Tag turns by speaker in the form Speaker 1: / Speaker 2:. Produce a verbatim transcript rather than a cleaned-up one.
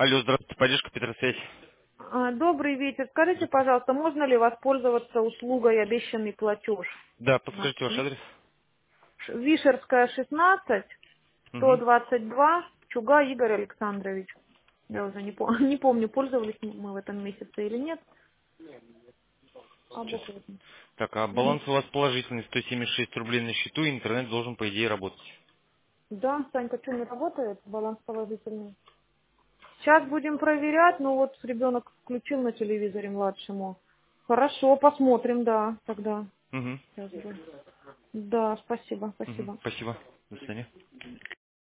Speaker 1: Алло, здравствуйте, поддержка Петросвязь.
Speaker 2: А, Добрый вечер. Скажите, пожалуйста, можно ли воспользоваться услугой обещанный платеж?
Speaker 1: Да,
Speaker 2: У нас
Speaker 1: подскажите ваш
Speaker 2: есть.
Speaker 1: адрес.
Speaker 2: Ш- Вишерская, шестнадцать, сто
Speaker 1: Угу.
Speaker 2: двадцать два, Чуга Игорь Александрович. Я уже не, пом- не помню, пользовались мы в этом месяце или нет. А
Speaker 1: Сейчас.
Speaker 2: бог его знает.
Speaker 1: Так, а
Speaker 2: Мгм.
Speaker 1: баланс у вас положительный, сто семьдесят шесть рублей на счету, и интернет должен, по идее, работать.
Speaker 2: Да, Санька, что не работает? Баланс положительный. Сейчас будем проверять, но вот ребенок включил на телевизоре младшему. Хорошо, посмотрим, да, тогда.
Speaker 1: Угу.
Speaker 2: Сейчас бы. Да, спасибо,
Speaker 1: Угу.
Speaker 2: спасибо.
Speaker 1: Спасибо. До свидания.